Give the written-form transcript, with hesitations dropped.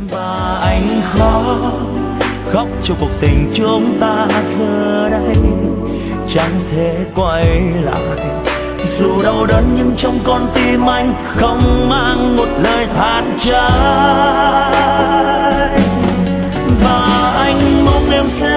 Và anh khóc cho cuộc tình chúng ta giờ đây chẳng thể quay lại. Dù đau đớn nhưng trong con tim anh không mang một lời than trách. Và anh mong em sẽ